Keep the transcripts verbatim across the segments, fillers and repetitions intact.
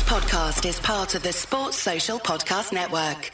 podcast is part of the Sports Social Podcast Network.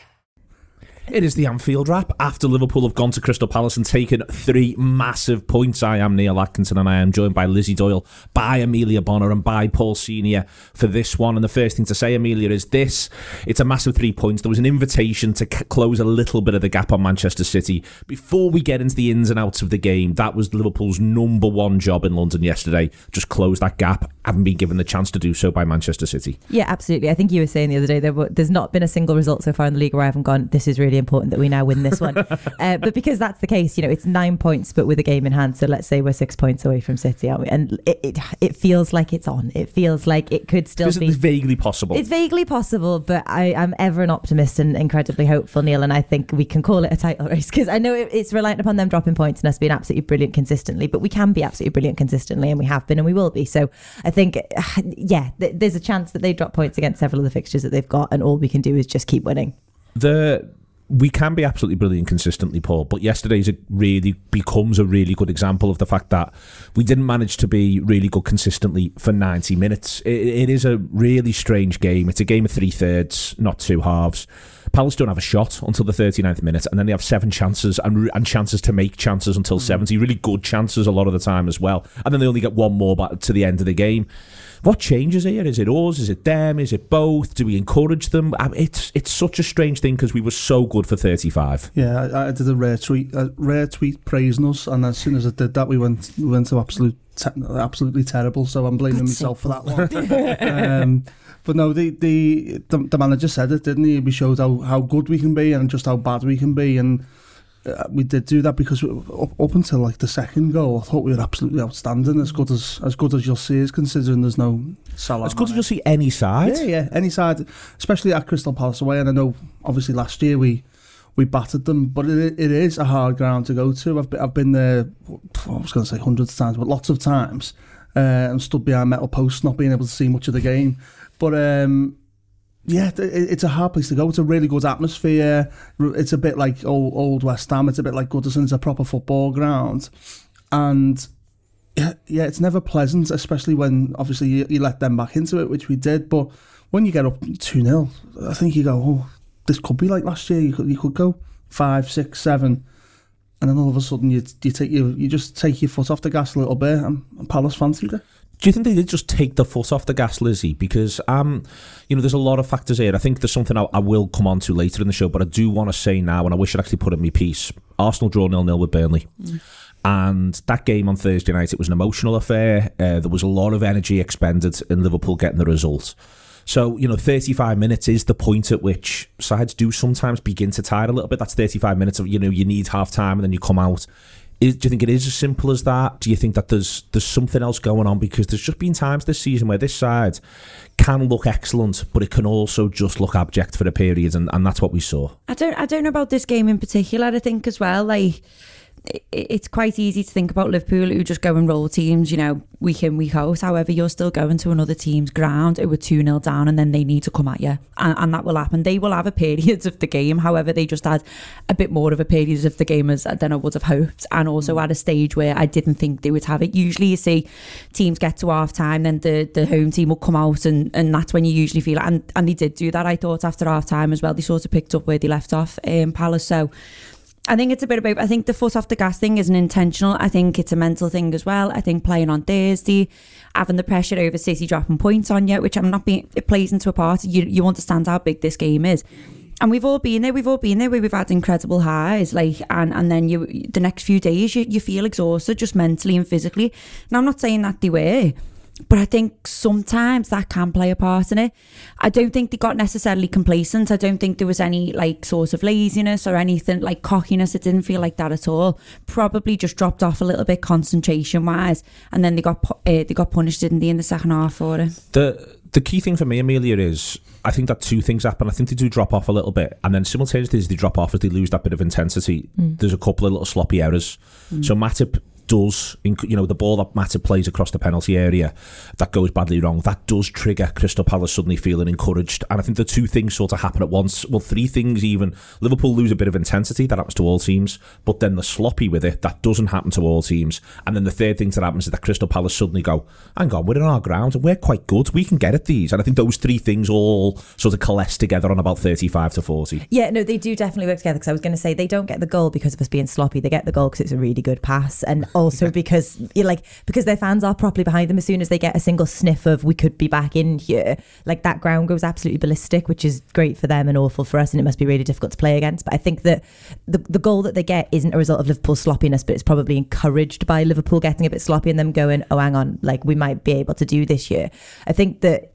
It is the Anfield Wrap after Liverpool have gone to Crystal Palace and taken three massive points. I am Neil Atkinson and I am joined by Lizzie Doyle, by Amelia Bonner and by Paul Senior for this one. And the first thing to say, Amelia, is this. It's a massive three points. There was an invitation to c- close a little bit of the gap on Manchester City. Before we get into the ins and outs of the game, that was Liverpool's number one job in London yesterday. Just close that gap. Haven't been given the chance to do so by Manchester City. Yeah, absolutely. I think you were saying the other day that there's not been a single result so far in the league where I haven't gone, this is really important that we now win this one. uh, but because that's the case, you know, it's nine points but with a game in hand, so let's say we're six points away from City, aren't we? And it it, it feels like it's on. It feels like it could still Isn't be... It's vaguely possible. It's vaguely possible, but I, I'm ever an optimist and incredibly hopeful, Neil, and I think we can call it a title race, because I know it, it's reliant upon them dropping points and us being absolutely brilliant consistently, but we can be absolutely brilliant consistently, and we have been and we will be. So I think, yeah, th- there's a chance that they drop points against several of the fixtures that they've got, and all we can do is just keep winning. The... We can be absolutely brilliant consistently, Paul, but yesterday's a really becomes a really good example of the fact that we didn't manage to be really good consistently for ninety minutes. It, it is a really strange game. It's a game of three thirds, not two halves. Palace don't have a shot until the thirty-ninth minute, and then they have seven chances and, and chances to make chances until seventy. Really good chances a lot of the time as well. And then they only get one more back to the end of the game. What changes here? Is it us? Is it them? Is it both? Do we encourage them? It's it's such a strange thing because we were so good for thirty-five. Yeah, I, I did a rare tweet, a rare tweet praising us, and as soon as I did that, we went we went to absolute, te- absolutely terrible. So I'm blaming That's myself so for that one. um, but no, the, the the the manager said it, didn't he? We showed how, how good we can be and just how bad we can be, and uh, we did do that because we, up, up until like the second goal, I thought we were absolutely outstanding, as good as as good as you'll see, is considering there's no Salah. As good as you'll see any side. Yeah, yeah, any side, especially at Crystal Palace away. And I know, obviously, last year we we battered them, but it, it is a hard ground to go to. I've been, I've been there, I was going to say hundreds of times, but lots of times, uh, and stood behind metal posts, not being able to see much of the game. But um, yeah, it, it's a hard place to go. It's a really good atmosphere. It's a bit like old, old West Ham. It's a bit like Goodison. It's a proper football ground, and yeah, yeah, it's never pleasant, especially when obviously you, you let them back into it, which we did. But when you get up two nil, I think you go, oh, this could be like last year. You could you could go five, six, seven, and then all of a sudden you you take you you just take your foot off the gas a little bit, and, and Palace fancied it. Do you think they did just take the foot off the gas, Lizzie? Because, um, you know, there's a lot of factors here. I think there's something I, I will come on to later in the show, but I do want to say now, and I wish I'd actually put in my piece, Arsenal draw nil nil with Burnley. Mm. And that game on Thursday night, it was an emotional affair. Uh, there was a lot of energy expended in Liverpool getting the result. So, you know, thirty-five minutes is the point at which sides do sometimes begin to tire a little bit. That's thirty-five minutes of, you know, you need half time and then you come out. Is, do you think it is as simple as that? Do you think that there's there's something else going on? Because there's just been times this season where this side can look excellent, but it can also just look abject for a period, and, and that's what we saw. I don't I don't know about this game in particular. I think as well, like, it's quite easy to think about Liverpool who just go and roll teams, you know, week in, week out. However, you're still going to another team's ground who are two nil down, and then they need to come at you. And, and that will happen. They will have a period of the game. However, they just had a bit more of a period of the game as, than I would have hoped. And also at a stage where I didn't think they would have it. Usually you see teams get to half time, then the, the home team will come out, and, and that's when you usually feel it. And, and they did do that, I thought, after half time as well. They sort of picked up where they left off in Palace. So I think it's a bit about, I think the foot off the gas thing isn't intentional. I think it's a mental thing as well. I think playing on Thursday, having the pressure over City dropping points on you, which I'm not being, it plays into a part. You, you understand how big this game is. And we've all been there, we've all been there where we've had incredible highs, like, and, and then you, the next few days you, you feel exhausted, just mentally and physically. Now, I'm not saying that they were, but I think sometimes that can play a part in it. I don't think they got necessarily complacent. I don't think there was any like sort of laziness or anything like cockiness. It didn't feel like that at all. Probably just dropped off a little bit concentration wise, and then they got uh, they got punished, didn't they, in the second half for it. The the key thing for me, Amelia, is I think that two things happen. I think they do drop off a little bit, and then simultaneously as they drop off, as they lose that bit of intensity, mm. there's a couple of little sloppy errors. Mm. So Matip does, you know, the ball that Matip plays across the penalty area that goes badly wrong, that does trigger Crystal Palace suddenly feeling encouraged. And I think the two things sort of happen at once. Well, three things even. Liverpool lose a bit of intensity, that happens to all teams, but then they're sloppy with it, that doesn't happen to all teams. And then the third thing that happens is that Crystal Palace suddenly go, hang on, we're in our ground and we're quite good, we can get at these. And I think those three things all sort of coalesce together on about thirty-five to forty. Yeah, no, they do definitely work together, because I was going to say they don't get the goal because of us being sloppy. They get the goal because it's a really good pass, and also because like because their fans are properly behind them. As soon as they get a single sniff of we could be back in here, like that ground goes absolutely ballistic, which is great for them and awful for us, and it must be really difficult to play against. But I think that the, the goal that they get isn't a result of Liverpool's sloppiness, but it's probably encouraged by Liverpool getting a bit sloppy and them going, oh, hang on, like we might be able to do this year. I think that,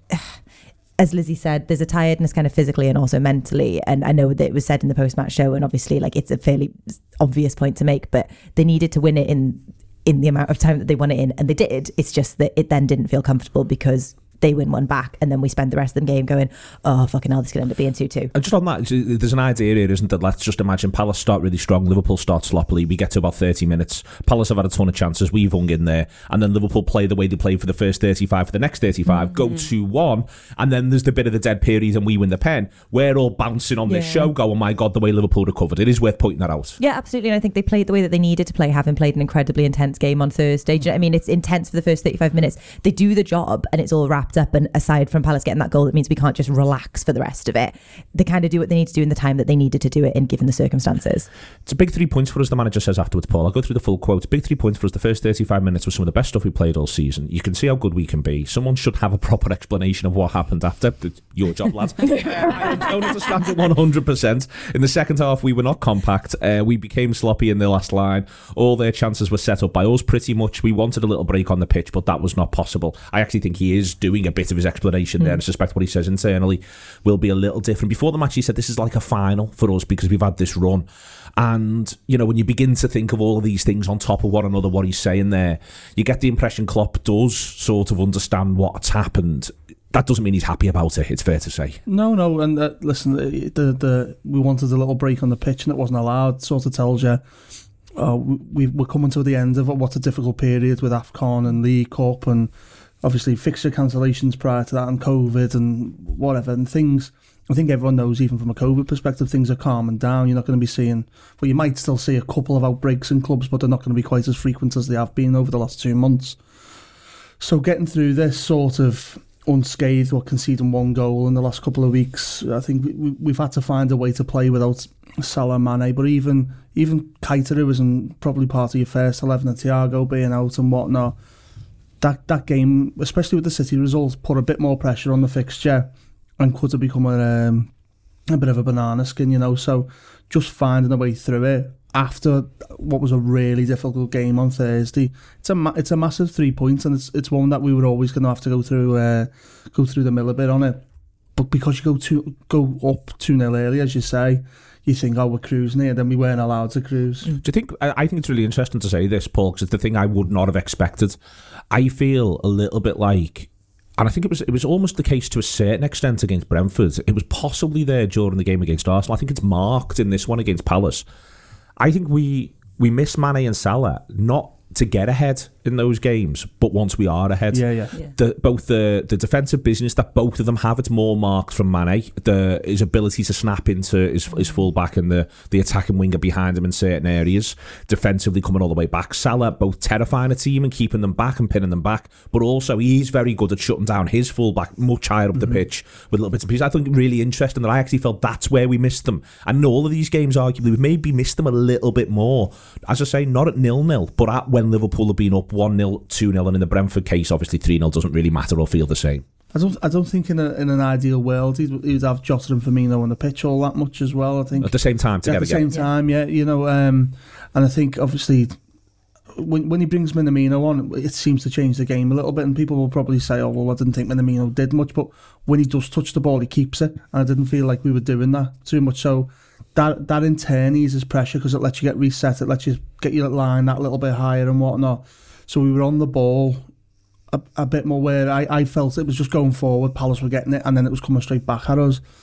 as Lizzie said, there's a tiredness kind of physically and also mentally. And I know that it was said in the post-match show, and obviously like it's a fairly obvious point to make, but they needed to win it in in the amount of time that they won it in, and they did. It's just that it then didn't feel comfortable because they win one back, and then we spend the rest of the game going, oh, fucking hell, this could end up being two two. And just on that, there's an idea here, isn't that? Let's just imagine Palace start really strong, Liverpool start sloppily, we get to about thirty minutes, Palace have had a ton of chances, we've hung in there, and then Liverpool play the way they played for the first thirty-five, for the next thirty-five, mm-hmm. go two one, and then there's the bit of the dead period and we win the pen. We're all bouncing on this yeah. show, go, oh my God, the way Liverpool recovered. It is worth pointing that out. Yeah, absolutely, and I think they played the way that they needed to play, having played an incredibly intense game on Thursday. Do you know what I mean? It's intense for the first thirty-five minutes. They do the job, and it's all wrapped up, and aside from Palace getting that goal, that means we can't just relax for the rest of it. They kind of do what they need to do in the time that they needed to do it in, given the circumstances. It's a big three points for us, the manager says afterwards, Paul. I'll go through the full quote. Big three points for us. The first thirty-five minutes was some of the best stuff we played all season. You can see how good we can be. Someone should have a proper explanation of what happened after. Your job, lad. I don't understand it one hundred percent. In the second half, we were not compact. Uh, we became sloppy in the last line. All their chances were set up by us pretty much. We wanted a little break on the pitch, but that was not possible. I actually think he is doing a bit of his explanation mm. there. I suspect what he says internally will be a little different. Before the match, he said this is like a final for us because we've had this run. And, you know, when you begin to think of all of these things on top of one another, what he's saying there, you get the impression Klopp does sort of understand what's happened. That doesn't mean he's happy about it, it's fair to say. No, no, and uh, listen, the, the we wanted a little break on the pitch and it wasn't allowed. Sort of tells you uh, we, we're coming to the end of what's a difficult period with AFCON and League Cup and obviously fixture cancellations prior to that and COVID and whatever, and things, I think everyone knows, even from a COVID perspective, things are calming down. You're not going to be seeing, well, you might still see a couple of outbreaks in clubs, but they're not going to be quite as frequent as they have been over the last two months. So getting through this sort of unscathed or conceding one goal in the last couple of weeks, I think we, we've had to find a way to play without Salah and Mane, but even even Keita, who was in probably part of your first eleven, and Thiago being out and whatnot, that that game, especially with the City results, put a bit more pressure on the fixture and could have become a, um, a bit of a banana skin, you know. So just finding a way through it after what was a really difficult game on Thursday, it's a ma- it's a massive three points, and it's it's one that we were always going to have to go through uh, go through the mill a bit on it. But because you go to go up two nil early, as you say, you think, oh, we're cruising here, then we weren't allowed to cruise. Do you think, I think it's really interesting to say this, Paul, because it's the thing I would not have expected. I feel a little bit like, and I think it was it was almost the case to a certain extent against Brentford. It was possibly there during the game against Arsenal. I think it's marked in this one against Palace. I think we we miss Mane and Salah, not to get ahead in those games, but once we are ahead, yeah, yeah, yeah. The, both the the defensive business that both of them have, it's more marked from Mane. The his ability to snap into his, his full back and the the attacking winger behind him in certain areas, defensively coming all the way back. Salah both terrifying a team and keeping them back and pinning them back, but also he's very good at shutting down his full back much higher up mm-hmm. the pitch with little bits and pieces. I think really interesting that I actually felt that's where we missed them. And in all of these games, arguably, we've maybe missed them a little bit more. As I say, not at nil nil, but at when Liverpool have been up one nil, two nil, and in the Brentford case, obviously three nil doesn't really matter or feel the same. I don't I don't think in a, in an ideal world he'd, he'd have Jota and Firmino on the pitch all that much as well. I think at the same time together. At the same yeah. time, yeah, you know, um, and I think obviously when when he brings Minamino on, it seems to change the game a little bit, and people will probably say, oh, well, I didn't think Minamino did much, but when he does touch the ball, he keeps it, and I didn't feel like we were doing that too much. So that that in turn eases pressure because it lets you get reset, it lets you get your line that little bit higher and whatnot. So we were on the ball a, a bit more, where I, I felt it was just going forward, Palace were getting it, and then it was coming straight back at us.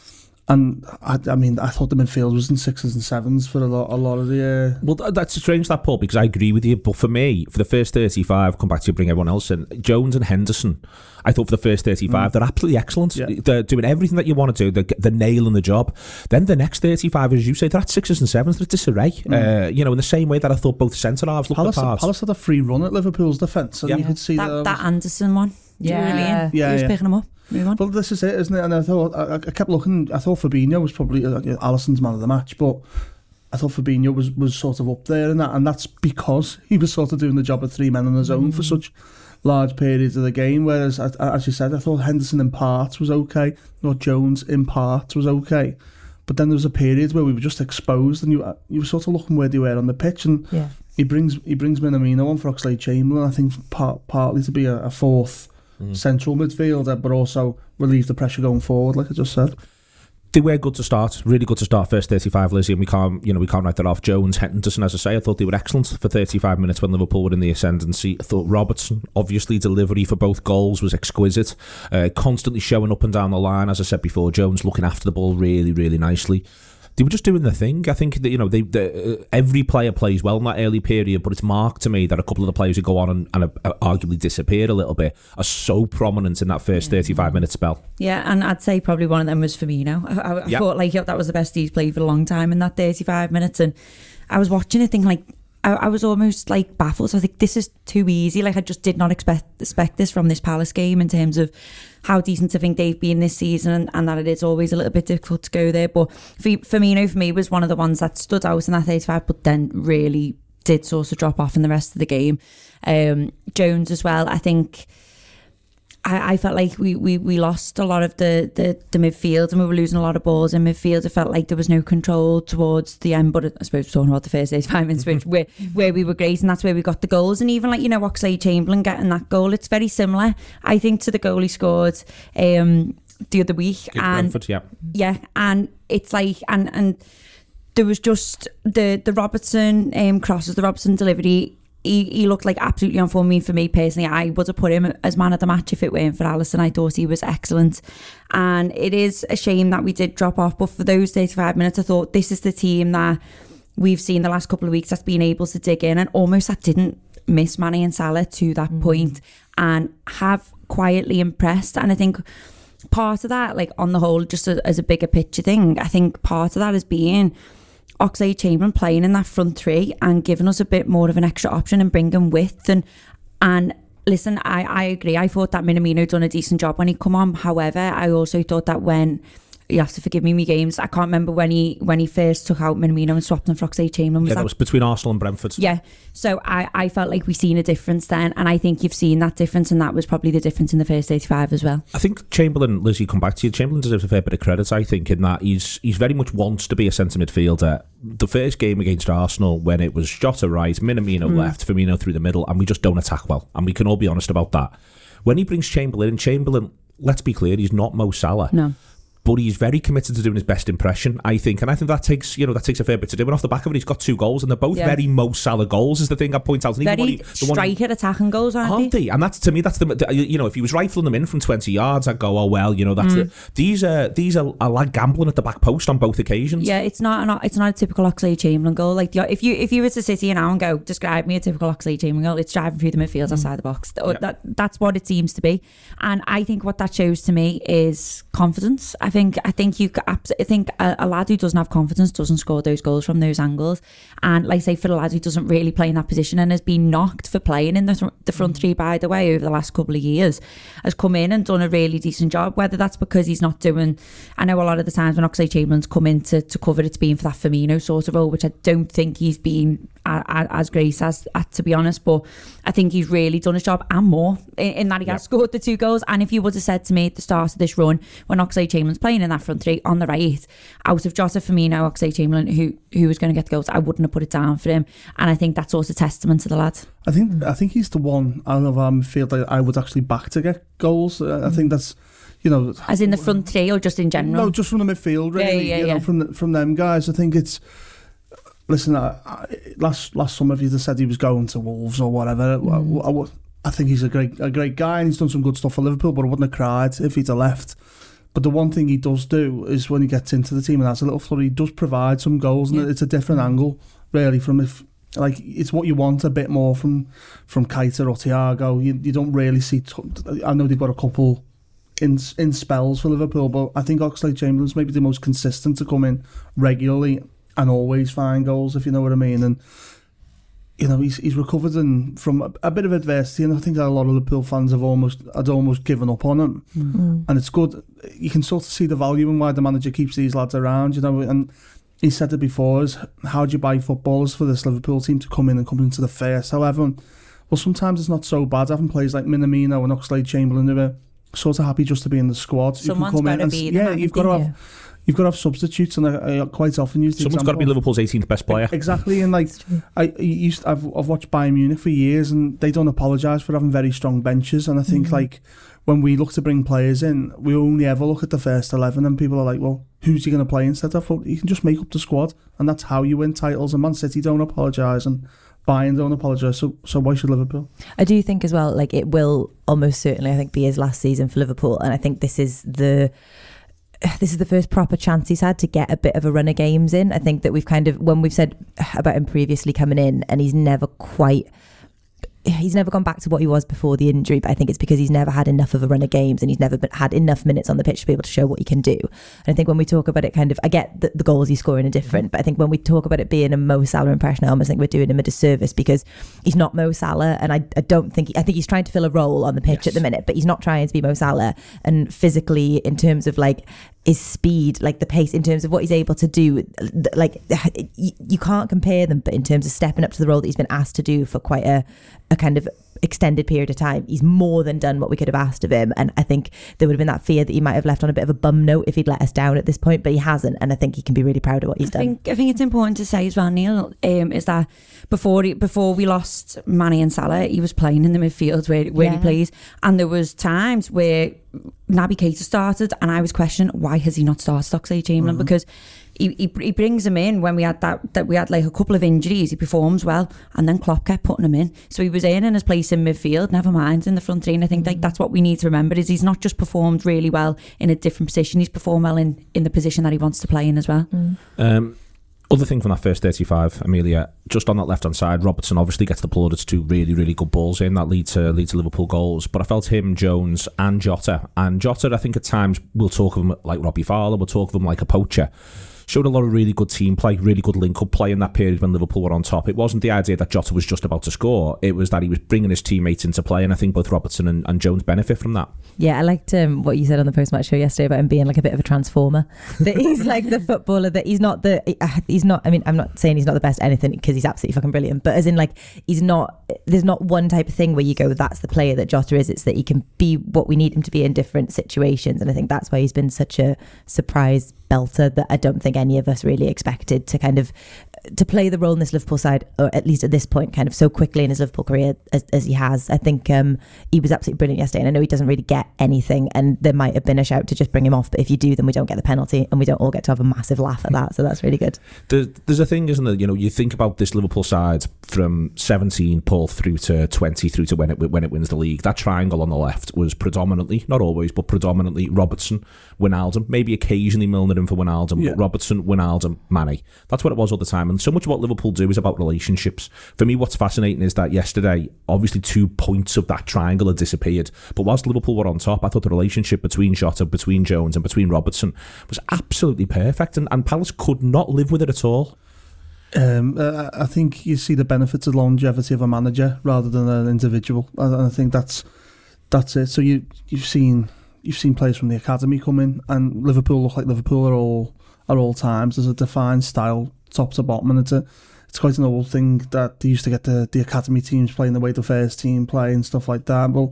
And I, I mean, I thought the midfield was in sixes and sevens for a lot, a lot of the. Uh... Well, that's strange that, Paul, because I agree with you. But for me, for the first thirty-five, come back to you, bring everyone else in. Jones and Henderson, I thought for the first thirty-five, mm. they're absolutely excellent. Yeah. They're doing everything that you want to do. They're, they're nailing the job. Then the next thirty-five, as you say, they're at sixes and sevens. They're at disarray. Mm. Uh, you know, in the same way that I thought both centre halves looked Palace, the part. Palace had a free run at Liverpool's defence, and yeah. you could see that that, that Anderson one. Yeah, yeah, yeah. He was yeah. picking them up. Well, this is it, isn't it? And I thought I, I kept looking. I thought Fabinho was probably uh, Alisson's man of the match, but I thought Fabinho was, was sort of up there in that, and that's because he was sort of doing the job of three men on his own mm. for such large periods of the game. Whereas, as you said, I thought Henderson in parts was okay, or Jones in parts was okay, but then there was a period where we were just exposed, and you you were sort of looking where they were on the pitch, and yeah. he brings he brings Minamino on for Oxlade-Chamberlain. I think part, partly to be a, a fourth. Mm. Central midfielder, but also relieve the pressure going forward, like I just said. They were good to start, really good to start first thirty-five, Lizzie, and we can't, you know, we can't write that off. Jones, Henderson, as I say, I thought they were excellent for thirty-five minutes when Liverpool were in the ascendancy. I thought Robertson, obviously, delivery for both goals was exquisite, uh, constantly showing up and down the line. As I said before, Jones looking after the ball really, really nicely. They were just doing the thing. I think that, you know, they, they, uh, every player plays well in that early period, but it's marked to me that a couple of the players who go on and, and uh, arguably disappear a little bit are so prominent in that first thirty-five minute spell. Yeah, and I'd say probably one of them was Firmino. I, I, I yep. thought like that was the best he's played for a long time in that thirty-five minutes, and I was watching it thinking like I, I was almost like baffled. So I think this is too easy. Like I just did not expect expect this from this Palace game in terms of how decent I think they've been this season, and, and that it is always a little bit difficult to go there. But Firmino for me was one of the ones that stood out in that thirty-five, but then really did sort of drop off in the rest of the game. Um, Jones as well. I think I, I felt like we, we, we lost a lot of the, the, the midfield, and we were losing a lot of balls in midfield. It felt like there was no control towards the end, but I suppose we're talking about the first eighty-five minutes, which where, where we were great, and that's where we got the goals. And even like, you know, Oxlade-Chamberlain getting that goal, it's very similar, I think, to the goal he scored um, the other week. And Brentford, yeah. Yeah, and it's like, and and there was just the, the Robertson um, crosses, the Robertson delivery. He, he looked like absolutely on form. For me personally, I would have put him as man of the match if it weren't for Alisson. I thought he was excellent, and it is a shame that we did drop off, but for those thirty-five minutes I thought this is the team that we've seen the last couple of weeks that's been able to dig in and almost that didn't miss Mane and Salah to that mm. point, and have quietly impressed. And I think part of that, like on the whole, just a, as a bigger picture thing, I think part of that is being Oxlade-Chamberlain playing in that front three and giving us a bit more of an extra option and bringing width. And and listen, I, I agree. I thought that Minamino done a decent job when he come on. However, I also thought that when, you have to forgive me, me games, I can't remember when he when he first took out Minamino and swapped him for Oxlade-Chamberlain. Was yeah, that, that was between Arsenal and Brentford. Yeah. So I, I felt like we seen a difference then, and I think you've seen that difference, and that was probably the difference in the first eighty-five as well. I think Chamberlain, Lizzie, come back to you. Chamberlain deserves a fair bit of credit, I think, in that he's he's very much wants to be a centre midfielder. The first game against Arsenal, when it was Jota right, Minamino mm. left, Firmino through the middle, and we just don't attack well, and we can all be honest about that. When he brings Chamberlain in, Chamberlain, let's be clear, he's not Mo Salah. No. But he's very committed to doing his best impression, I think, and I think that takes, you know, that takes a fair bit to do. And off the back of it, he's got two goals, and they're both yeah. very Mo Salah goals. Is the thing I point out. And very even the striker one, attacking goals, aren't, aren't they? they? And that's to me, that's the, you know, if he was rifling them in from twenty yards, I'd go, oh well, you know, that's mm. the, these are these are, are like gambling at the back post on both occasions. Yeah, it's not an, it's not a typical Oxlade-Chamberlain goal. Like if you if you were to sit here now and go, describe me a typical Oxlade-Chamberlain goal, it's driving through the midfield mm. outside the box. Yeah. That that's what it seems to be, and I think what that shows to me is confidence. I think I think you. I think a, a lad who doesn't have confidence doesn't score those goals from those angles. And like I say, for a lad who doesn't really play in that position and has been knocked for playing in the, th- the front three, by the way, over the last couple of years, has come in and done a really decent job. Whether that's because he's not doing, I know a lot of the times when Oxlade-Chamberlain's come in to, to cover, it's been for that Firmino sort of role, which I don't think he's been a, a, as great as, uh, to be honest. But I think he's really done his job and more in, in that he yep. has scored the two goals. And if you would have said to me at the start of this run, when Oxlade-Chamberlain's playing in that front three on the right, out of Jota, Firmino, Oxlade-Chamberlain, who who was going to get the goals, I wouldn't have put it down for him. And I think that's also testament to the lad. I think I think he's the one out of our midfield that I would actually back to get goals. Uh, I think that's, you know, as in the front three or just in general? No, just from the midfield, really. Yeah, yeah, you yeah. know, from the, from them guys. I think it's. Listen, I, I, last last summer, if you'd have said he was going to Wolves or whatever, mm. I, I, I think he's a great a great guy and he's done some good stuff for Liverpool. But I wouldn't have cried if he'd have left. But the one thing he does do is when he gets into the team and has a little flurry, he does provide some goals, and yeah. it's a different angle, really, from if, like, it's what you want a bit more from from Keita or Thiago. You, you don't really see, t- I know they've got a couple in in spells for Liverpool, but I think Oxlade-Chamberlain's maybe the most consistent to come in regularly and always find goals, if you know what I mean. And you know, he's he's recovered and from a, a bit of adversity, and I think that a lot of Liverpool fans have almost had almost given up on him. Mm-hmm. And it's good. You can sort of see the value in why the manager keeps these lads around, you know. And he said it before: is how do you buy footballers for this Liverpool team to come in and come into the first eleven? Well, sometimes it's not so bad having players like Minamino and Oxlade-Chamberlain who are sort of happy just to be in the squad. Someone's you can come got in to and, be yeah, you've got to have. Yeah. You've got to have substitutes, and I, I quite often use the Someone's example. got to be Liverpool's eighteenth best player. Exactly, and like I used, I've I've watched Bayern Munich for years, and they don't apologise for having very strong benches. And I think mm-hmm. like when we look to bring players in, we only ever look at the first eleven, and people are like, well, who's he going to play instead of? Well, you can just make up the squad, and that's how you win titles. And Man City don't apologise, and Bayern don't apologise. So so why should Liverpool? I do think as well, like it will almost certainly, I think, be his last season for Liverpool, and I think this is the. This is the first proper chance he's had to get a bit of a run of games in. I think that we've kind of, when we've said about him previously coming in, and he's never quite, he's never gone back to what he was before the injury, but I think it's because he's never had enough of a run of games, and he's never been, had enough minutes on the pitch to be able to show what he can do. And I think when we talk about it, kind of, I get that the goals he's scoring are different, but I think when we talk about it being a Mo Salah impression, I almost think we're doing him a disservice, because he's not Mo Salah, and I, I don't think, I think he's trying to fill a role on the pitch yes. at the minute, but he's not trying to be Mo Salah. And physically, in terms of like his speed, like the pace, in terms of what he's able to do, like you, you can't compare them, but in terms of stepping up to the role that he's been asked to do for quite a, a kind of extended period of time, he's more than done what we could have asked of him. And I think there would have been that fear that he might have left on a bit of a bum note if he'd let us down at this point, but he hasn't, and I think he can be really proud of what he's I done. Think, I think it's important to say as well, Neil, um, is that before he, before we lost Mane and Salah, he was playing in the midfield where, where yeah. he plays, and there was times where Naby Keita started, and I was questioning why has he not started Oxlade-Chamberlain, mm-hmm. because he, he he brings him in when we had that that we had like a couple of injuries, he performs well, and then Klopp kept putting him in, so he was earning his place in midfield, never mind in the front three. And I think mm-hmm. like that's what we need to remember, is he's not just performed really well in a different position, he's performed well in, in the position that he wants to play in as well. Mm. Um, other thing from that first thirty-five, Amelia, just on that left hand side, Robertson obviously gets the plaudits, two really, really good balls in that lead to lead to Liverpool goals. But I felt him, Jones, and Jota, and Jota, I think at times we'll talk of him like Robbie Fowler, we'll talk of him like a poacher. Showed a lot of really good team play, really good link-up play in that period when Liverpool were on top. It wasn't the idea that Jota was just about to score. It was that he was bringing his teammates into play, and I think both Robertson and, and Jones benefit from that. Yeah, I liked um, what you said on the post-match show yesterday about him being like a bit of a transformer. That he's like the footballer, that he's not the... He's not... I mean, I'm not saying he's not the best at anything, because he's absolutely fucking brilliant, but as in like, he's not... There's not one type of thing where you go, that's the player that Jota is. It's that he can be what we need him to be in different situations, and I think that's why he's been such a surprise belter that I don't think any of us really expected to kind of to play the role in this Liverpool side, or at least at this point, kind of so quickly in his Liverpool career as, as he has. I think um, he was absolutely brilliant yesterday, and I know he doesn't really get anything, and there might have been a shout to just bring him off, but if you do, then we don't get the penalty, and we don't all get to have a massive laugh at that, so that's really good. There's, there's a thing, isn't there, you know, you think about this Liverpool side from seventeen, Paul, through to twenty, through to when it when it wins the league. That triangle on the left was predominantly, not always, but predominantly Robertson, Wijnaldum, maybe occasionally Milner in for Wijnaldum, yeah. but Robertson, Wijnaldum, Mane. That's what it was all the time, and so much of what Liverpool do is about relationships. For me, what's fascinating is that yesterday, obviously two points of that triangle had disappeared, but whilst Liverpool were on top, I thought the relationship between Jota, between Jones and between Robertson was absolutely perfect, and, and Palace could not live with it at all. Um, uh, I think you see the benefits of longevity of a manager rather than an individual, and I think that's that's it. So you you've seen you've seen players from the academy come in, and Liverpool look like Liverpool at all at all times. There's a defined style, top to bottom, and it's a it's quite an old thing that they used to get the, the academy teams playing the way the first team play and stuff like that. Well,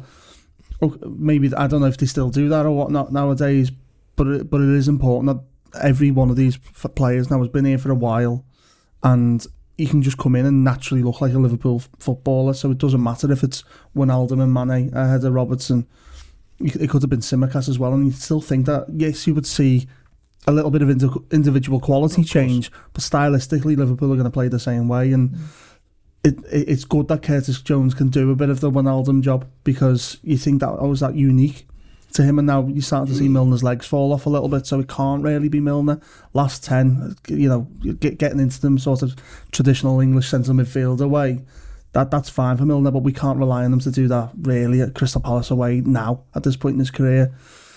maybe I don't know if they still do that or whatnot nowadays, but it, but it is important that every one of these players now has been here for a while, and you can just come in and naturally look like a Liverpool f- footballer. So it doesn't matter if it's Wijnaldum and Mane ahead of Robertson. It could have been Tsimikas as well, and you still think that yes, you would see a little bit of indi- individual quality of change, but stylistically Liverpool are going to play the same way, and mm. it, it it's good that Curtis Jones can do a bit of the Wijnaldum job, because you think that oh, is that unique to him, and now you're starting to see Milner's legs fall off a little bit, so it can't really be Milner. Last ten, you know, get, getting into them sort of traditional English centre midfield away, that that's fine for Milner, but we can't rely on them to do that really at Crystal Palace away now at this point in his career.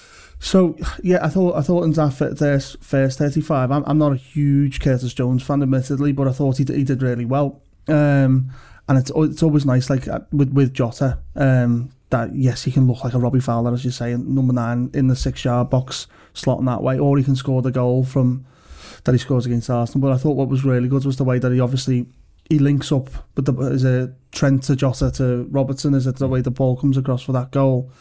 So yeah, I thought I thought in that first, first thirty-five, I'm, I'm not a huge Curtis Jones fan, admittedly, but I thought he did, he did really well. Um, and it's it's always nice, like with with Jota, um, that yes, he can look like a Robbie Fowler, as you say, number nine in the six yard box, slotting that way, or he can score the goal from that he scores against Arsenal. But I thought what was really good was the way that he obviously he links up with the is a Trent to Jota to Robertson, is it the way the ball comes across for that goal.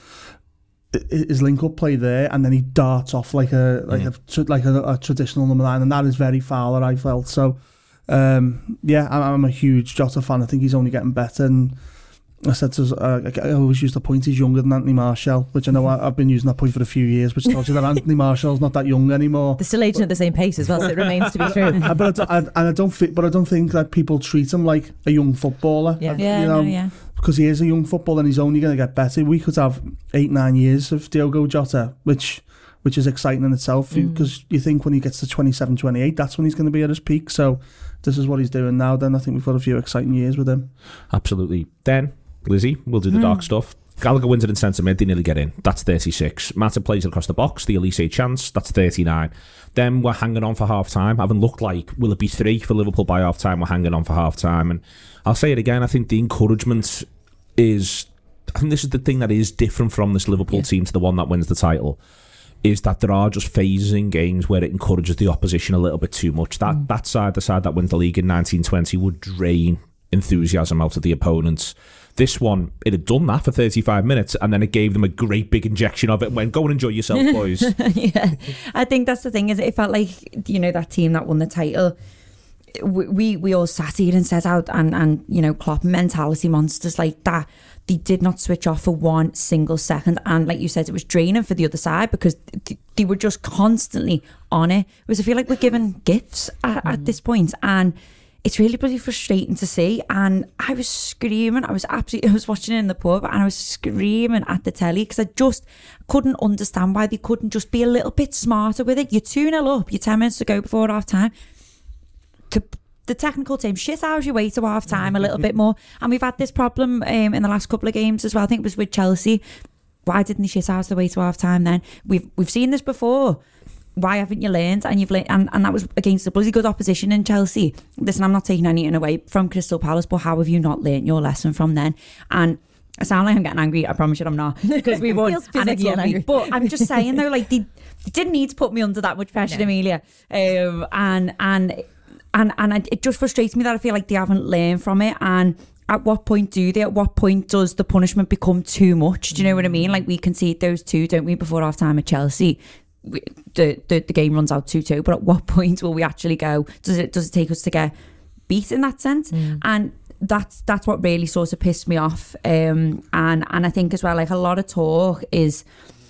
His link-up play there, and then he darts off like a like mm. a like a, a traditional number nine, and that is very Fowler, I felt. So, um, yeah, I'm, I'm a huge Jota fan. I think he's only getting better. And I said to uh, I always use the point he's younger than Anthony Martial, which I know I, I've been using that point for a few years, which tells you that Anthony Martial's not that young anymore. They're still aging at the same pace as well, so it remains to be true. but I don't, I, and I don't think, but I don't think that people treat him like a young footballer. Yeah, I, yeah, you know, no, yeah. Because he is a young footballer and he's only going to get better. We could have eight, nine years of Diogo Jota, which which is exciting in itself, because mm. you think when he gets to twenty-seven, twenty-eight, that's when he's going to be at his peak. So this is what he's doing now. Then I think we've got a few exciting years with him. Absolutely. Then, Lizzie, we'll do the mm. dark stuff. Gallagher wins it in centre mid, they nearly get in. That's thirty-six. Matip plays it across the box, the Elise chance, that's thirty-nine. Then we're hanging on for half time. Haven't looked like, will it be three for Liverpool by half time? We're hanging on for half time. And I'll say it again, I think the encouragement is, I think this is the thing that is different from this Liverpool yeah. team to the one that wins the title, is that there are just phases in games where it encourages the opposition a little bit too much. That mm. that side, the side that wins the league in nineteen twenty, would drain enthusiasm out of the opponents. This one, it had done that for thirty-five minutes, and then it gave them a great big injection of it and went, go and enjoy yourself, boys. Yeah, I think that's the thing, is it felt like, you know, that team that won the title, we we all sat here and set out, and, and you know, Klopp mentality monsters like that, they did not switch off for one single second. And like you said, it was draining for the other side, because th- they were just constantly on it. Whereas I feel like we're given gifts at, mm. at this point, and it's really pretty frustrating to see. And I was screaming, I was absolutely, I was watching it in the pub, and I was screaming at the telly, because I just couldn't understand why they couldn't just be a little bit smarter with it. You're two nil up, you're ten minutes to go before half time. To the technical team, shit hours your way to half time a little bit more. And we've had this problem um, in the last couple of games as well. I think it was with Chelsea. Why didn't they shit hours the way to half time then? We've we've seen this before. Why haven't you learned? And you've learned, and, and that was against a bloody good opposition in Chelsea. Listen, I'm not taking anything away from Crystal Palace, but how have you not learned your lesson from then? And I sound like I'm getting angry. I promise you I'm not, because we won. feels, feels and like it's lovely. angry. But I'm just saying though, like they, they didn't need to put me under that much pressure, no. Amelia. Um, and and and and it just frustrates me that I feel like they haven't learned from it. And at what point do they? At what point does the punishment become too much? Do you know what I mean? Like, we concede those two, don't we, before half time at Chelsea? We, the, the the game runs out two two, but at what point will we actually go, does it does it take us to get beat in that sense? Mm. And that's that's what really sort of pissed me off. Um, and and I think as well, like, a lot of talk is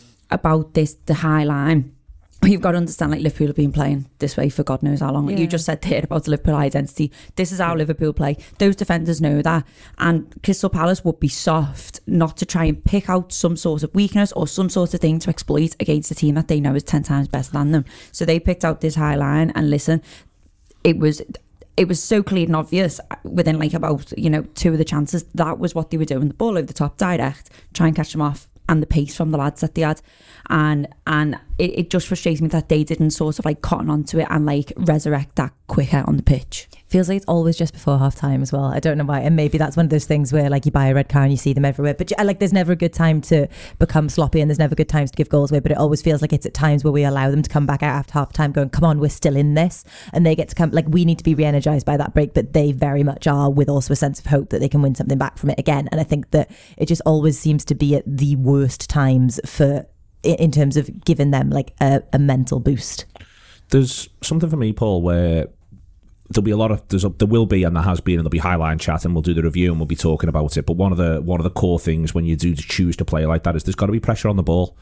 about this, the high line. You've got to understand, like, Liverpool have been playing this way for God knows how long. Like, yeah. you just said there about the Liverpool identity. This is how Liverpool play. Those defenders know that. And Crystal Palace would be soft not to try and pick out some sort of weakness or some sort of thing to exploit against a team that they know is ten times better than them. So they picked out this high line, and listen, it was... It was so clear and obvious within, like, about, you know, two of the chances. That was what they were doing. The ball over the top, direct, try and catch them off, and the pace from the lads that they had. And and it, it just frustrates me that they didn't sort of, like, cotton onto it and, like, resurrect that quicker on the pitch. Feels like it's always just before half time as well. I don't know why. And maybe that's one of those things where, like, you buy a red car and you see them everywhere. But, like, there's never a good time to become sloppy, and there's never good times to give goals away. But it always feels like it's at times where we allow them to come back out after half time going, come on, we're still in this. And they get to come, like, we need to be re-energized by that break. But they very much are, with also a sense of hope that they can win something back from it again. And I think that it just always seems to be at the worst times for, in terms of giving them, like, a, a mental boost. There's something for me, Paul, where there'll be a lot of there's a, there will be and there has been, and there'll be highline chat, and we'll do the review and we'll be talking about it. But one of the one of the core things when you do choose to play like that is there's got to be pressure on the ball.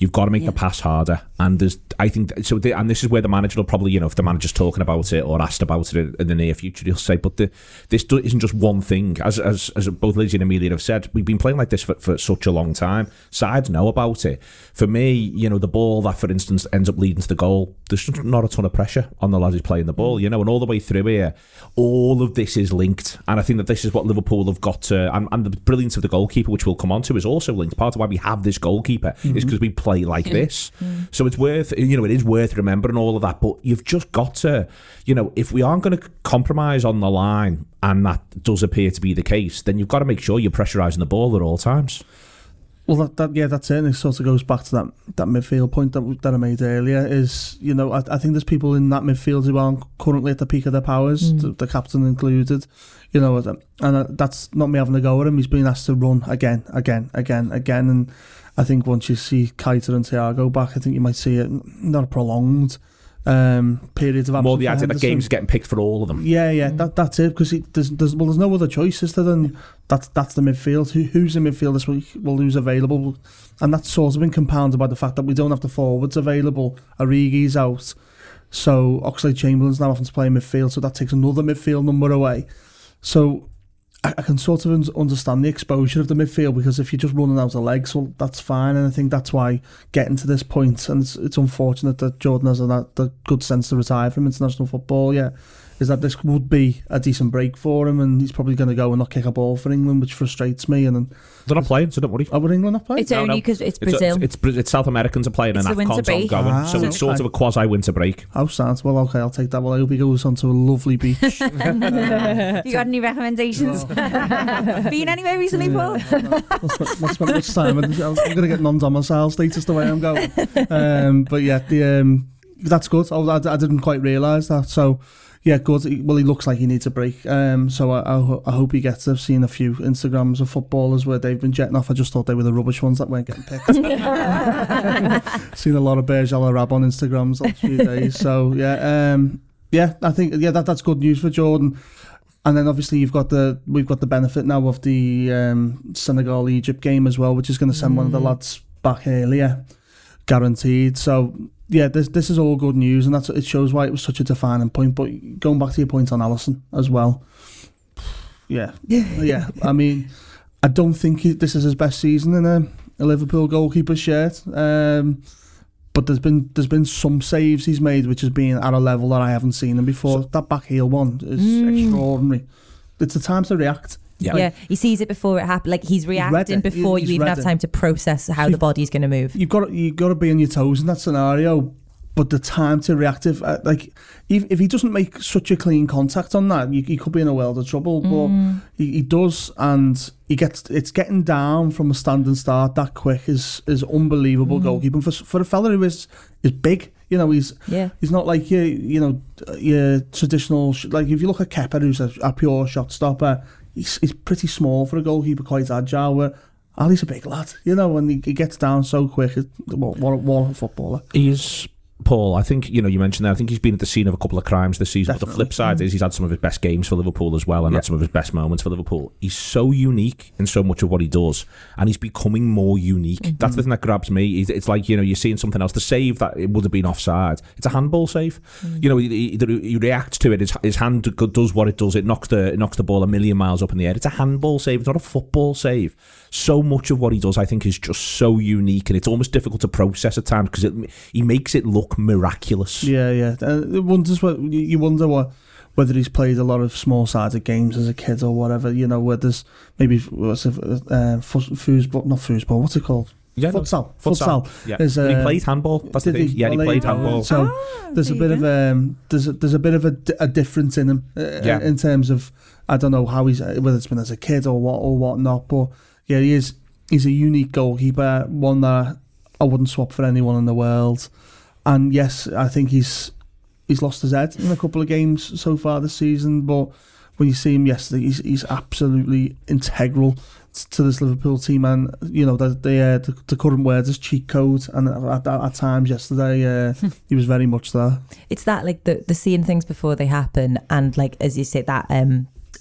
You've got to make Yeah. the pass harder. And there's, I think, so. The, and this is where the manager will probably, you know, if the manager's talking about it or asked about it in the near future, he'll say, but the, this do, isn't just one thing. As as as both Lizzie and Amelia have said, we've been playing like this for, for such a long time. Sides know about it. For me, you know, the ball that, for instance, ends up leading to the goal, there's just not a ton of pressure on the lads who's playing the ball, you know, and all the way through here, all of this is linked. And I think that this is what Liverpool have got to, and, and the brilliance of the goalkeeper, which we'll come on to, is also linked. Part of why we have this goalkeeper mm-hmm. is because we play like this. Mm-hmm. So it's worth, you know, it is worth remembering all of that, but you've just got to, you know, if we aren't going to compromise on the line, and that does appear to be the case, then you've got to make sure you're pressurising the ball at all times. Well, that, that yeah, that's it. And it sort of goes back to that that midfield point that that I made earlier. Is, you know, I, I think there's people in that midfield who aren't currently at the peak of their powers, mm. the, the captain included. You know, and that's not me having a go at him. He's been asked to run again, again, again, again. And I think once you see Keita and Thiago back, I think you might see it not a prolonged um, periods of absence. More the idea that games getting picked for all of them. Yeah, yeah, mm. that that's it. Because there's, there's well, there's no other choice, is there? Than that's that's the midfield. Who who's in midfield this week? Well, who's available? And that's sort of been compounded by the fact that we don't have the forwards available. Origi's out, so Oxlade-Chamberlain's now having to play midfield, so that takes another midfield number away. So I, I can sort of un- understand the exposure of the midfield, because if you're just running out of legs, well, that's fine. And I think that's why getting to this point, and it's, it's unfortunate that Jordan has a, the good sense to retire from international football, yeah, is that this would be a decent break for him, and he's probably going to go and not kick a ball for England, which frustrates me. And then they're not playing, so don't worry. Oh, would England not play? It's no, only because no. it's Brazil. It's, it's, it's South Americans are playing, it's and AFCON's ongoing, ah, so it's sort okay. of a quasi-winter break. Oh, sounds well. Okay, I'll take that. Well, I hope he goes onto a lovely beach. You got any recommendations? No. Been anywhere recently, Paul? Yeah, no, no. I'll spend much time. I'm going to get non-domicile status the way I'm going. Um, but yeah, the um, that's good. I, I, I didn't quite realise that. So. Yeah, good. Well, he looks like he needs a break. Um, so I, I, I hope he gets. I've seen a few Instagrams of footballers where they've been jetting off. I just thought they were the rubbish ones that weren't getting picked. Seen a lot of Berge Arab on Instagrams last few days. So yeah, um, yeah, I think yeah that that's good news for Jordan. And then obviously you've got the we've got the benefit now of the um, Senegal Egypt game as well, which is going to send mm. one of the lads back earlier, guaranteed. So. Yeah, this this is all good news, and that's it shows why it was such a defining point. But going back to your point on Alisson as well, yeah, yeah. I mean, I don't think he, this is his best season in a, a Liverpool goalkeeper shirt. Um, but there's been there's been some saves he's made which has been at a level that I haven't seen him before. So, that back heel one is mm. extraordinary. It's the time to react. Yeah. yeah, he sees it before it happens. Like he's reacting he's before he's you even read have time to process how so the body's going to move. You've got you've got to be on your toes in that scenario. But the time to react, if uh, like if, if he doesn't make such a clean contact on that, you, he could be in a world of trouble. Mm. But he, he does, and he gets it's getting down from a standing start that quick is is unbelievable mm. goalkeeping for for a fella who is is big. You know, he's yeah. he's not like your you know your traditional like if you look at Kepa, who's a, a pure shot stopper. He's, he's pretty small for a goalkeeper, quite agile. Where Ali's a big lad, you know, and he, he gets down so quick. What, what, what a footballer. He's, Paul, I think, you know, you mentioned that, I think he's been at the scene of a couple of crimes this season. Definitely. But the flip side mm. is he's had some of his best games for Liverpool as well, and yeah. had some of his best moments for Liverpool. He's so unique in so much of what he does, and he's becoming more unique. Mm-hmm. That's the thing that grabs me. It's like, you know, you're seeing something else. The save that it would have been offside, it's a handball save. Mm. You know, he, he, he reacts to it. His, his hand does what it does. It knocks the it knocks the ball a million miles up in the air. It's a handball save. It's not a football save. So much of what he does, I think, is just so unique, and it's almost difficult to process at times because he makes it look miraculous. Yeah, yeah. Uh, it wonders what you wonder what whether he's played a lot of small-sided games as a kid or whatever. You know, where there's maybe what's it, uh, foosball, not foosball. What's it called? Yeah, futsal. No, futsal. Futsal. Yeah. Is, uh, he played handball. That's the thing. He? Yeah, well, he played handball. So oh, there's a bit of um, there's a, there's a bit of a, a difference in him uh, yeah. in terms of I don't know how he's whether it's been as a kid or what or what not. But yeah, he is. He's a unique goalkeeper, one that I wouldn't swap for anyone in the world. And yes, I think he's he's lost his head in a couple of games so far this season. But when you see him yesterday, he's he's absolutely integral to this Liverpool team. And you know the the, uh, the, the current word is cheat code. And at, at, at times yesterday, uh, he was very much there. It's that like the the seeing things before they happen, and like as you say that. Um,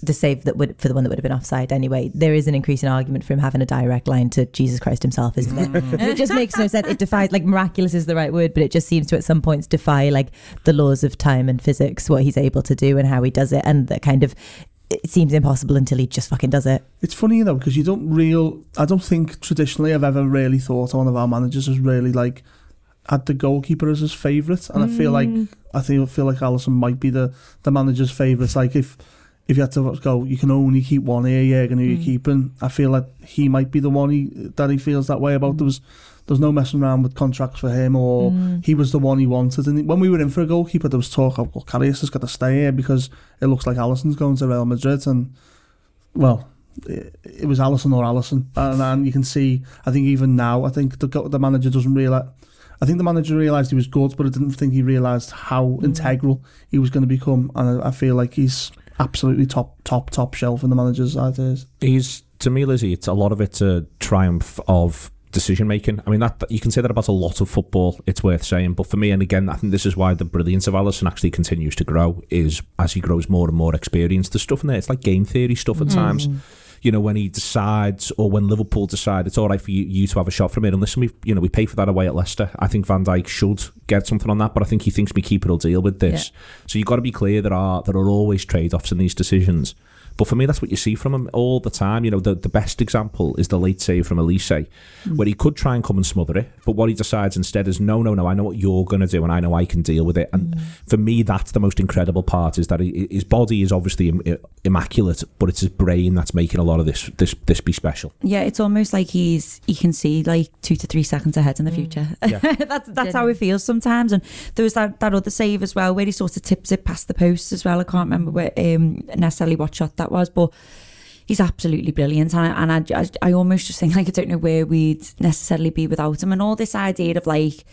the save that would for the one that would have been offside anyway. There is an increasing argument for him having a direct line to Jesus Christ himself, isn't there? And it just makes no sense. It defies, like, miraculous is the right word, but it just seems to at some points defy like the laws of time and physics, what he's able to do and how he does it, and that kind of it seems impossible until he just fucking does it. It's funny, you know, because you don't real. I don't think traditionally I've ever really thought one of our managers has really like had the goalkeeper as his favourite, and mm. I feel like I feel feel like Alisson might be the, the manager's favourite. Like if if you had to go, you can only keep one here, yeah, and who mm. you're keeping. I feel like he might be the one he that he feels that way about. Mm. There was there was no messing around with contracts for him, or mm. he was the one he wanted. And when we were in for a goalkeeper, there was talk of, well, Karius has got to stay here because it looks like Alisson's going to Real Madrid, and well, it, it was Alisson or Alisson, and, and you can see. I think even now, I think the the manager doesn't realise. I think the manager realised he was good, but I didn't think he realised how mm. integral he was going to become. And I, I feel like he's absolutely top, top, top shelf in the manager's ideas. He's, to me, Lizzie, it's a lot of it's a triumph of decision making. I mean, that, that you can say that about a lot of football, it's worth saying. But for me, and again, I think this is why the brilliance of Alisson actually continues to grow, is as he grows more and more experience. There's stuff in there, it's like game theory stuff at mm. times. You know, when he decides, or when Liverpool decide it's all right for you, you to have a shot from it, and listen, we, you know, we pay for that away at Leicester. I think Van Dijk should get something on that, but I think he thinks my keeper will deal with this. Yeah. So you've got to be clear there are there are always trade-offs in these decisions. But for me, that's what you see from him all the time. You know, the, the best example is the late save from Elise, mm. where he could try and come and smother it, but what he decides instead is, no, no, no, I know what you're going to do, and I know I can deal with it. And mm. for me, that's the most incredible part, is that he, his body is obviously im- immaculate, but it's his brain that's making a lot of this this this be special. Yeah, it's almost like he's he can see like two to three seconds ahead in the future. Mm. Yeah. that's that's how it feels sometimes. And there was that, that other save as well, where he sort of tips it past the post as well. I can't remember where, um, necessarily what shot that was, but he's absolutely brilliant, and, I, and I, I, I almost just think like I don't know where we'd necessarily be without him. And all this idea of like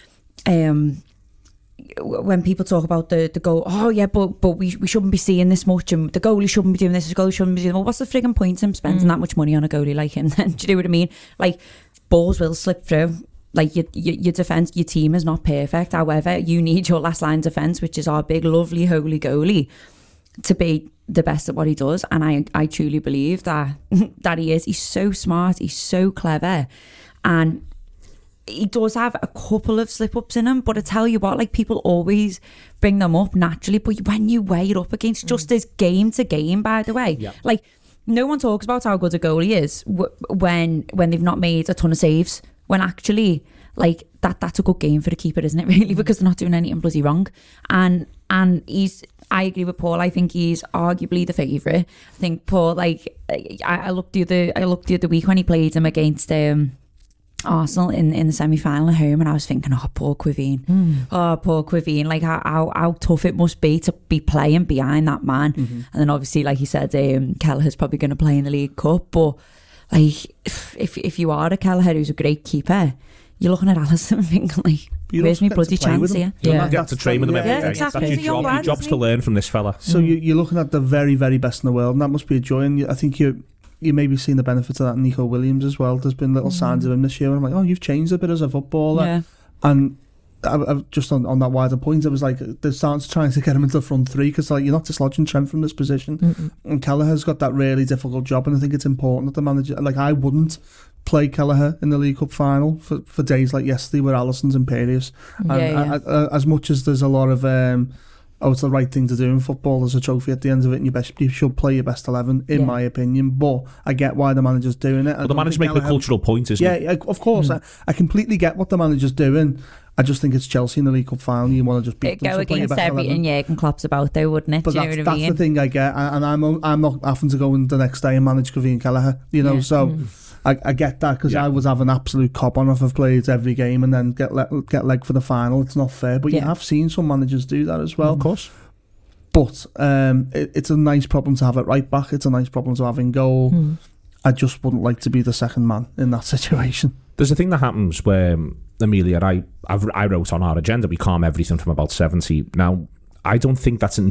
um when people talk about the the goal, oh yeah, but but we we shouldn't be seeing this much, and the goalie shouldn't be doing this, the goalie shouldn't be doing, well, what's the frigging point in spending mm. that much money on a goalie like him then? Do you know what I mean? Like, balls will slip through. Like, your, your, your defence, your team is not perfect. However, you need your last line defence, which is our big, lovely, holy goalie, to be the best at what he does. And I, I truly believe that that he is. He's so smart. He's so clever. And he does have a couple of slip-ups in him. But I tell you what, like, people always bring them up naturally. But when you weigh it up against mm. just his game to game, by the way, yeah. like, no one talks about how good a goalie is w- when when they've not made a ton of saves. When actually, like, that that's a good game for the keeper, isn't it, really? Because they're not doing anything bloody wrong. And and he's, I agree with Paul. I think he's arguably the favourite. I think Paul, like, I, I looked the other, I looked the other week when he played him against um, Arsenal in, in the semi-final at home, and I was thinking, oh, Paul Quivine, mm. oh, Paul Quivine, like how, how how tough it must be to be playing behind that man. Mm-hmm. And then obviously, like he said, um, Kelleher's probably going to play in the League Cup, but like, if if you are a Kelleher who's a great keeper, you're looking at Alisson and thinking, like, where's my bloody chance here? You yeah. get to train with him every yeah, day. Exactly. That's your job. Your job's to learn from this fella. So mm. you, you're looking at the very, very best in the world, and that must be a joy. And you, I think you you maybe seen the benefits of that in Nico Williams as well. There's been little mm. signs of him this year, and I'm like, oh, you've changed a bit as a footballer. Yeah. And I, I, just on, on that wider point, it was like they're starting to try to get him into the front three, because like, you're not dislodging Trent from this position. Mm-mm. And Kelleher's got that really difficult job, and I think it's important that the manager, like, I wouldn't play Kelleher in the League Cup final for, for days like yesterday where Alisson's imperious. Yeah, and yeah. I, I, as much as there's a lot of um, oh, it's the right thing to do in football, there's a trophy at the end of it, and you best you should play your best eleven, in yeah. my opinion. But I get why the manager's doing it. Well, the manager's making a cultural point, isn't yeah, it? Yeah, of course. Mm. I, I completely get what the manager's doing. I just think it's Chelsea in the League Cup final. You want to just beat It'd them. Go So against everything Jurgen Klopp's about, though, wouldn't it? But Do you that's, know what I that's mean? the thing I get, and I'm I'm not having to go in the next day and manage Kevin Kelleher. You know, yeah. so. Mm. I, I get that, because yeah. I was having absolute cop on if I've played every game and then get le- get leg for the final. It's not fair, but yeah. you have seen some managers do that as well. Of course. But um, it, it's a nice problem to have at right back. It's a nice problem to have in goal. Mm. I just wouldn't like to be the second man in that situation. There's a thing that happens where, Amelia, I I've, I wrote on our agenda, we calm everything from about seventy. Now, I don't think that's an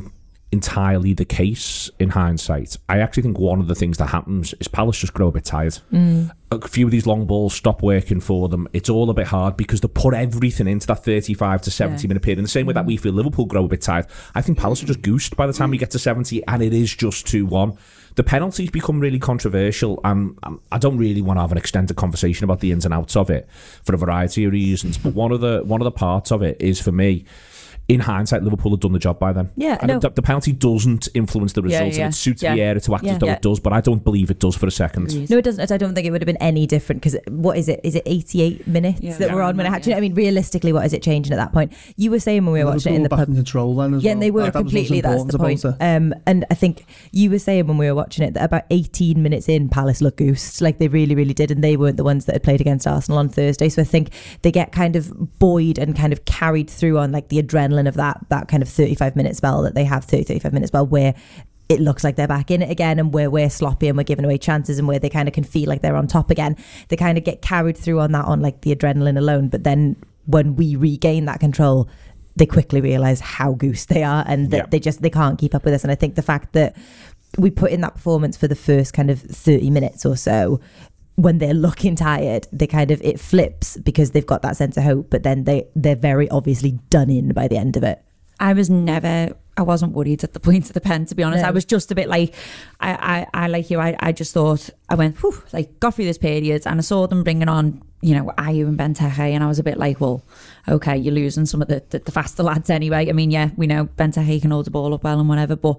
entirely the case in hindsight. I actually think one of the things that happens is Palace just grow a bit tired. Mm. A few of these long balls stop working for them. It's all a bit hard because they put everything into that thirty-five to seventy yeah. minute period. In the same way that we feel Liverpool grow a bit tired, I think Palace are just goosed by the time we get to seventy, and it is just two one. The penalties become really controversial, and I don't really want to have an extended conversation about the ins and outs of it for a variety of reasons. But one of the one of the parts of it is, for me, in hindsight, Liverpool have done the job by then. Yeah, and no. the, the penalty doesn't influence the result, yeah, yeah. and it suits yeah. Vieira to act yeah. as though yeah. it does, but I don't believe it does for a second. No, it doesn't. I don't think it would have been any different, because what is it? Is it eighty-eight minutes yeah. that yeah. we're on when it actually? Yeah. I mean, realistically, what is it changing at that point? You were saying when we were Liverpool watching it in the back pub, in control then as yeah, well. and they were like, completely. That that's the point. Um, and I think you were saying when we were watching it that about eighteen minutes in, Palace looked goosed, like they really, really did, and they weren't the ones that had played against Arsenal on Thursday. So I think they get kind of buoyed and kind of carried through on like the adrenaline of that that kind of thirty-five minute spell that they have, thirty, thirty-five minute spell where it looks like they're back in it again, and where we're sloppy and we're giving away chances, and where they kind of can feel like they're on top again. They kind of get carried through on that, on like the adrenaline alone. But then when we regain that control, they quickly realise how goose they are, and that yeah. they just they can't keep up with us. And I think the fact that we put in that performance for the first kind of thirty minutes or so, when they're looking tired, they kind of, it flips because they've got that sense of hope, but then they they're very obviously done in by the end of it. I was never, I wasn't worried at the point of the pen, to be honest. No. I was just a bit like, I, I, I like you, I, I just thought, I went, whew, like, got through this period, and I saw them bringing on, you know, Ayew and Benteke, and I was a bit like, well, okay, you're losing some of the, the, the faster lads anyway. I mean, yeah, we know Benteke can hold the ball up well and whatever, but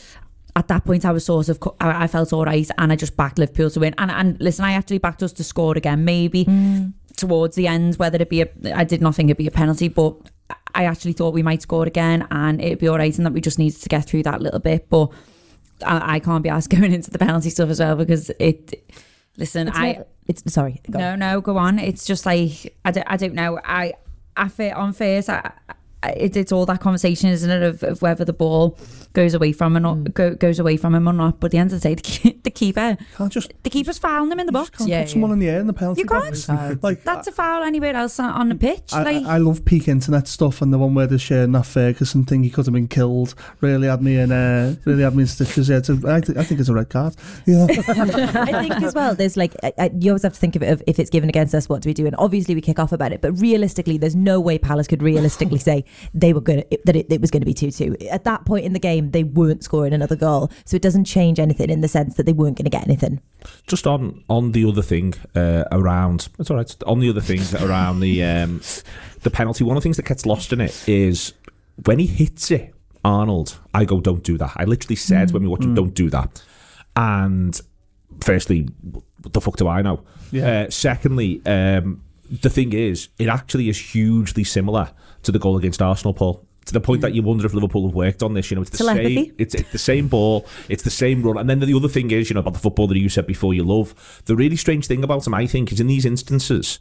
at that point I was sort of, I, I felt all right, and I just backed Liverpool to win. And, and listen, I actually backed us to score again, maybe mm. towards the end, whether it be a, I did not think it'd be a penalty, but I actually thought we might score again and it'd be all right, and that we just needed to get through that little bit. But I, I can't be asked going into the penalty stuff as well, because it, listen, it's I, never, it's sorry. Go no, on. no, go on. It's just like, I don't, I don't know. I, I feel on first, I, I, it, it's all that conversation, isn't it, of, of whether the ball goes away from him or not, mm. go, goes away from him or not. But at the end of the day, the, the keeper, can't just, the keeper's fouling him in the box. Can't yeah, put someone yeah. in the air in the penalty you box. can't. Like, that's a foul anywhere else on, on the pitch. I, like, I, I love peak internet stuff, and the one where they're sharing that Ferguson thing, he could have been killed, really had me in uh, really had me in stitches. Yeah, it's a, I, th- I think it's a red card. Yeah. I think as well, there's like, I, I, you always have to think of it of if it's given against us, what do we do? And obviously we kick off about it, but realistically, there's no way Palace could realistically say they were going to, that it, it was going to be two two. At that point in the game, they weren't scoring another goal, so it doesn't change anything in the sense that they weren't going to get anything. Just on on the other thing uh, around, it's all right. On the other thing around the um, the penalty, one of the things that gets lost in it is when he hits it, Arnold. I go, don't do that. I literally said mm. when we watch him, don't do that. And firstly, what the fuck do I know? Yeah. Uh, secondly, um, the thing is, it actually is hugely similar to the goal against Arsenal, Paul. To the point that you wonder if Liverpool have worked on this. You know, it's the Telepathy. same. It's, it's the same ball. It's the same run. And then the other thing is, you know, about the footballer you said before you love. The really strange thing about him, I think, is in these instances,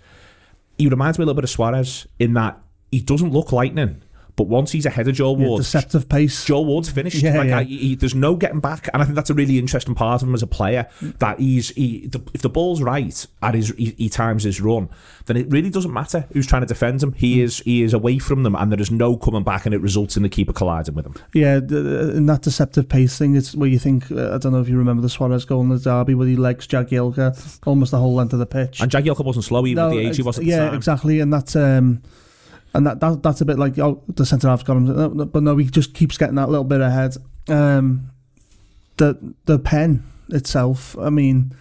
he reminds me a little bit of Suarez in that he doesn't look lightning. But once he's ahead of Joe Ward, yeah, deceptive pace. Joe Ward's finished. Yeah, like, yeah. I, he, there's no getting back, and I think that's a really interesting part of him as a player. That he's he, the, if the ball's right at his he, he times his run, then it really doesn't matter who's trying to defend him. He is he is away from them, and there is no coming back, and it results in the keeper colliding with him. Yeah, the, in that deceptive pace thing, it's where you think. Uh, I don't know if you remember the Suarez goal in the derby where he legs Jagielka almost the whole length of the pitch. And Jagielka wasn't slow even no, at the age he was at the yeah, time. exactly, and that's. Um, And that, that that's a bit like, oh, the centre half's got him, but no, he just keeps getting that little bit ahead. Um, the the pen itself, I mean,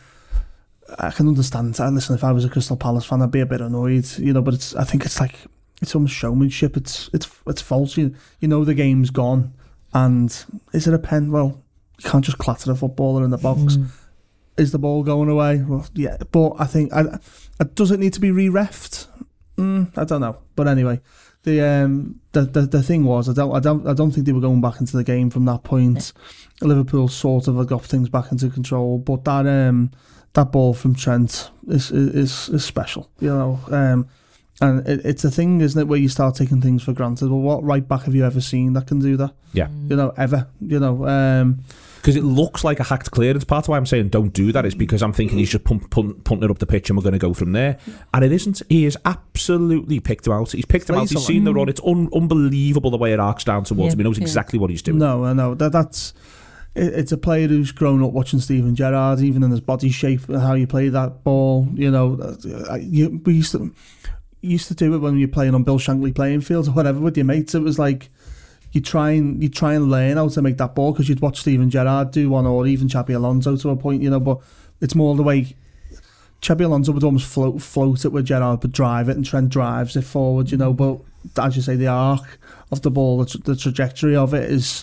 I can understand. I listen, if I was a Crystal Palace fan, I'd be a bit annoyed, you know. But it's, I think it's like it's almost showmanship. It's it's it's false. You you know the game's gone, and is it a pen? Well, you can't just clatter a footballer in the box. Mm. Is the ball going away? Well, yeah, but I think I, I, does it need to be re-refed? Mm, I don't know, but anyway, the um the, the the thing was, I don't I don't I don't think they were going back into the game from that point. Yeah. Liverpool sort of got things back into control, but that um that ball from Trent is is is special, you know. Um, and it, it's a thing, isn't it, where you start taking things for granted. Well, what right back have you ever seen that can do that? Yeah, you know, ever, you know. Um, Because it looks like a hacked clearance. Part of why I'm saying don't do that is because I'm thinking he's just pump, pump, punting it up the pitch and we're going to go from there. And it isn't. He has absolutely picked him out. He's picked him out. He's seen the run. It's un- unbelievable the way it arcs down towards Yeah. him. He knows exactly yeah. what he's doing. No, I know. That, that's... It, it's a player who's grown up watching Steven Gerrard, even in his body shape, how you play that ball. You know, you, we used to... You used to do it when you're playing on Bill Shankly playing fields or whatever with your mates. It was like you try and you try and learn how to make that ball because you'd watch Steven Gerrard do one, or even Xabi Alonso to a point, you know. But it's more the way Xabi Alonso would almost float float it, where Gerrard would drive it and Trent drives it forward, you know. But as you say, the arc of the ball, the, tra- the trajectory of it is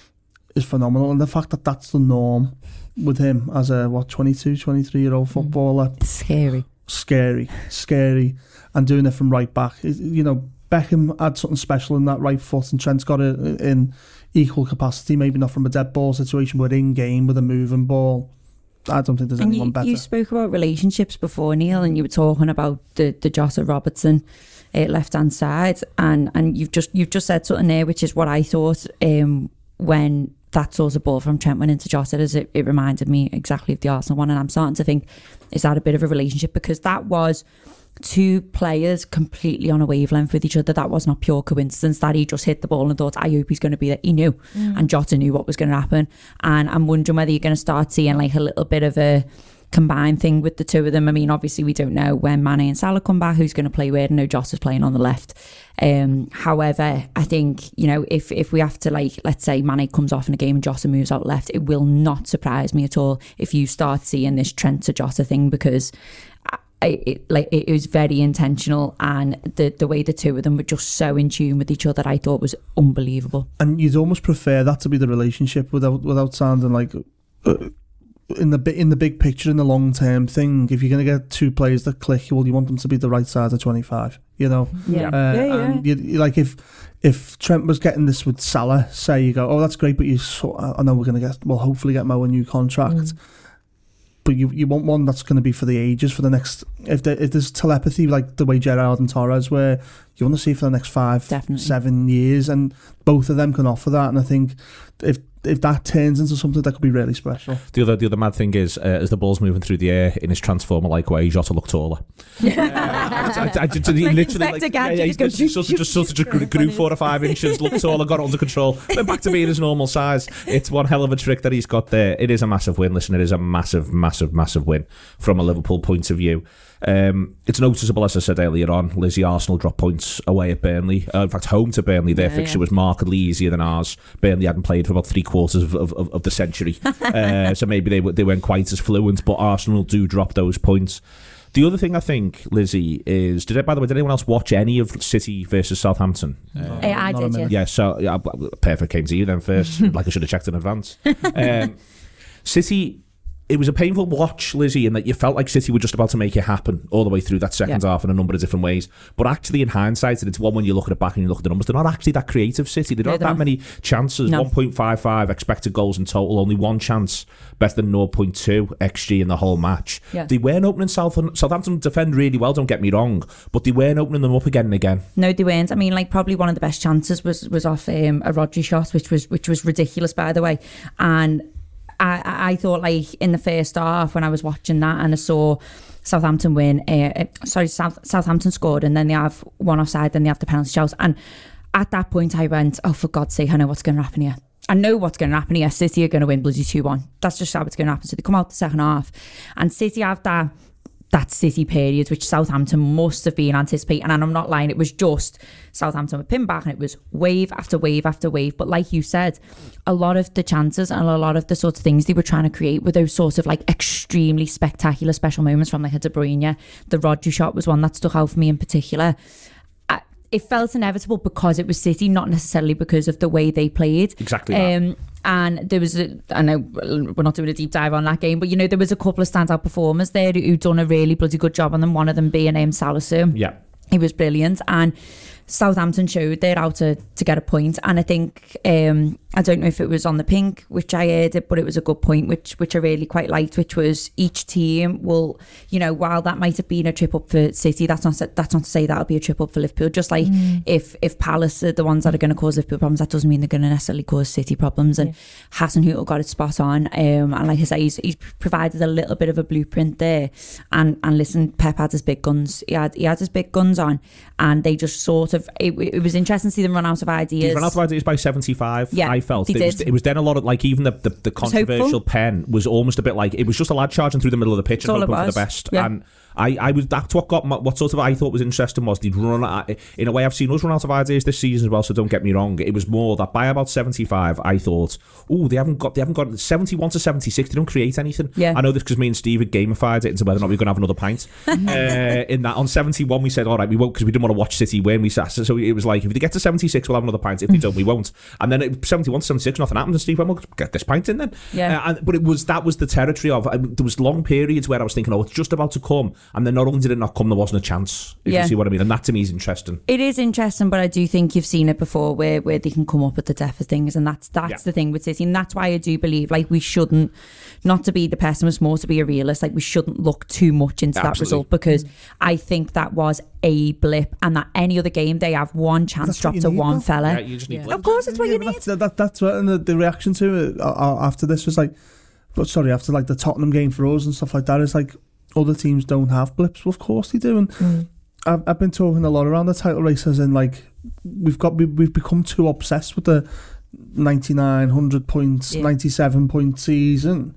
is phenomenal, and the fact that that's the norm with him as a what twenty-two, twenty-three year old footballer, It's scary. scary, scary. And doing it from right back, it, you know, Beckham had something special in that right foot, and Trent's got it in equal capacity. Maybe not from a dead ball situation, but in game with a moving ball. I don't think there's And anyone you, better. you spoke about relationships before, Neil, and you were talking about the the Jota Robertson uh, left hand side, and and you've just you've just said something there, which is what I thought um, when that sort of ball from Trent went into Jota. Is it, it reminded me exactly of the Arsenal one, and I'm starting to think, is that a bit of a relationship, because that was two players completely on a wavelength with each other. That was not pure coincidence that he just hit the ball and thought, I hope he's going to be there. He knew, mm. and Jota knew what was going to happen. And I'm wondering whether you're going to start seeing like a little bit of a combined thing with the two of them. I mean, obviously we don't know when Mane and Salah come back who's going to play where. I know Jota's playing on the left. Um, however, I think, you know, if if we have to, like, let's say Mane comes off in a game and Jota moves out left, it will not surprise me at all if you start seeing this Trent to Jota thing, because I, it, like it was very intentional, and the the way the two of them were just so in tune with each other, I thought was unbelievable. And you'd almost prefer that to be the relationship, without without sounding like uh, in the in the big picture, in the long term thing. If you're going to get two players that click, well, you want them to be the right side of twenty-five. You know, Yeah, uh, yeah, yeah. And you, you, like if if Trent was getting this with Salah, say you go, oh, that's great, but you sort I know we're going to get, well, hopefully get Mo a new contract. Mm. But you you want one that's going to be for the ages, for the next... If, there, if there's telepathy, like the way Gerrard and Torres were, you want to see for the next five, Definitely. seven years, and both of them can offer that. And I think if if that turns into something, that could be really special. The other the other mad thing is, uh, as the ball's moving through the air in his transformer-like way, Jota looked taller. Yeah. uh, I, I, I, I, he Like literally, Inspector like, Gadget, yeah, yeah, just go he just, just, just, just, just grew, grew four or five inches, looked taller, got it under control, went back to being his normal size. It's one hell of a trick that he's got there. It is a massive win. Listen, it is a massive, massive, massive win from a Liverpool point of view. Um, it's noticeable, as I said earlier on, Lizzie, Arsenal dropped points away at Burnley. Uh, in fact, home to Burnley, their yeah, fixture yeah. was markedly easier than ours. Burnley hadn't played for about three quarters of, of, of the century, uh, so maybe they they weren't quite as fluent. But Arsenal do drop those points. The other thing I think, Lizzie, is did it, by the way, did anyone else watch any of City versus Southampton? No, uh, I did, yeah. Yeah, so yeah, perfect came to you then first, like I should have checked in advance. Um, City. It was a painful watch, Lizzie, in that you felt like City were just about to make it happen all the way through that second yeah. half in a number of different ways. But actually, in hindsight, and it's one when you look at it back and you look at the numbers, they're not actually that creative, City. They don't no, have that many chances. No. one point five five expected goals in total, only one chance, better than zero point two X G in the whole match. Yeah. They weren't opening South Southampton defend really well, don't get me wrong, but they weren't opening them up again and again. No, they weren't. I mean, like, probably one of the best chances was was off um, a Rodri shot, which was which was ridiculous, by the way. And I, I thought, like, in the first half when I was watching that and I saw Southampton win, uh, sorry, South, Southampton scored, and then they have one offside, then they have the penalty shout. And at that point I went, oh, for God's sake, I know what's going to happen here. I know what's going to happen here. City are going to win bloody two one. That's just how it's going to happen. So they come out the second half, and City have that that City period, which Southampton must have been anticipating. And I'm not lying, it was just Southampton were pinned back and it was wave after wave after wave. But like you said, a lot of the chances and a lot of the sorts of things they were trying to create were those sorts of like extremely spectacular special moments from like a De Bruyne. The Rodri shot was one that stuck out for me in particular. It felt inevitable because it was City, not necessarily because of the way they played. Exactly that. Um, and there was, a, I know we're not doing a deep dive on that game, but you know, there was a couple of standout performers there who done a really bloody good job on them, one of them being um, Salisu. Yeah. He was brilliant. And Southampton showed they're out to, to get a point, and I think um, I don't know if it was on the pink, which I heard it, but it was a good point, which which I really quite liked, which was each team will, you know, while that might have been a trip up for City, that's not that's not to say that'll be a trip up for Liverpool. Just like mm. if if Palace are the ones that are going to cause Liverpool problems, that doesn't mean they're going to necessarily cause City problems. And yeah. Hasenhüttl got it spot on, um, and like I say, he's, he's provided a little bit of a blueprint there. And and listen, Pep had his big guns. He had he had his big guns on, and they just sort of it, it was interesting to see them run out of ideas. They ran out of ideas by seventy-five. Yeah, I felt it was, did. it was then a lot of like even the the, the controversial pen was almost a bit like it was just a lad charging through the middle of the pitch That's and hoping for the best. Yeah. And I, I was that's what got my, what sort of I thought was interesting was they'd run out, in a way I've seen us run out of ideas this season as well. So don't get me wrong, it was more that by about seventy-five I thought, oh they haven't got they haven't got seventy-one to seventy-six. They don't create anything. Yeah. I know this because me and Steve had gamified it into whether or not we we're going to have another pint. uh, in that on seventy-one we said all right we won't because we didn't want to watch City win. We sat so it was like if they get to seventy-six we'll have another pint. If they don't we won't. And then it, seventy-one to seventy-six nothing happened. And Steve went well get this pint in then. Yeah. Uh, and, but it was that was the territory of uh, there was long periods where I was thinking oh it's just about to come, and then not only did it not come there wasn't a chance. If yeah. you see what I mean, and that to me is interesting. It is interesting, but I do think you've seen it before where, where they can come up with the death of things, and that's that's yeah. the thing with City, and that's why I do believe like we shouldn't, not to be the pessimist, more to be a realist, like we shouldn't look too much into Absolutely. that result because I think that was a blip, and that any other game they have one chance dropped to one though. fella. Yeah, you just need yeah. Of course, it's what yeah, you need. That's, that, that's what, and the, the reaction to it uh, after this was like, but sorry, after like the Tottenham game for us and stuff like that is like other teams don't have blips. Well, of course they do, and mm. I've, I've been talking a lot around the title races, and like we've got we, we've become too obsessed with the ninety-nine, one hundred points, yeah. ninety-seven point season.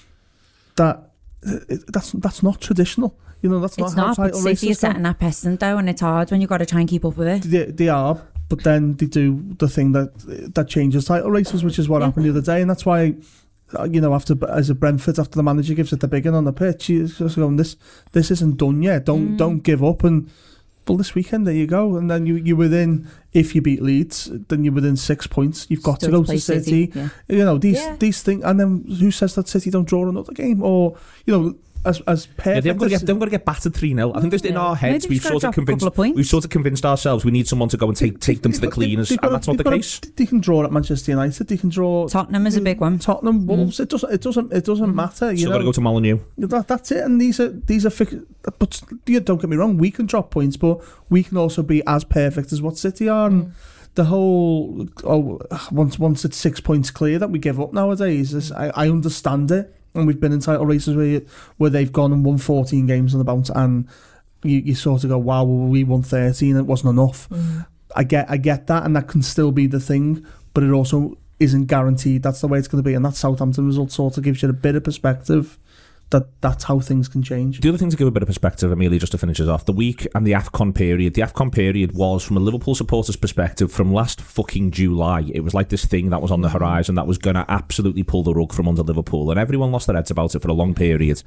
That it, that's that's not traditional. You know, that's it's not how not, title but races City is setting that precedent though, and it's hard when you've got to try and keep up with it. They, they are, but then they do the thing that that changes title races, which is what yeah. happened the other day, and that's why. You know, after as a Brentford, after the manager gives it the big one on the pitch, he's just going, "This, this isn't done yet. Don't, mm. don't give up." And well, this weekend, there you go. And then you, you're within. If you beat Leeds, then you're within six points. You've got Still to go to City. City. Yeah. You know these yeah. these things. And then who says that City don't draw another game? Or you know. As, as perfect yeah, they've got to get, they've got to get battered three nil. I think just in our heads we've sort of convinced we've sort of convinced ourselves we need someone to go and take take them to the cleaners, and that's not the case. A, they can draw at Manchester United. They can draw. Tottenham is a big one. Tottenham, Wolves. Mm. It doesn't. It doesn't. It doesn't mm. matter. You Still got to go to Molineux. That, that's it. And these are these are. But yeah, don't get me wrong. We can drop points, but we can also be as perfect as what City are. And mm. the whole oh, once once it's six points clear that we give up nowadays. Is, I, I understand it. And we've been in title races where where they've gone and won fourteen games on the bounce, and you, you sort of go, "Wow, well, we won thirteen. It wasn't enough." Mm. I get, I get that, and that can still be the thing, but it also isn't guaranteed. That's the way it's going to be, and that Southampton result sort of gives you a bit of perspective. That that's how things can change. The other thing to give a bit of perspective, Amelia, just to finish us off, the week and the AFCON period. The AFCON period was, from a Liverpool supporter's perspective, from last fucking July, it was like this thing that was on the horizon that was going to absolutely pull the rug from under Liverpool, and everyone lost their heads about it for a long period.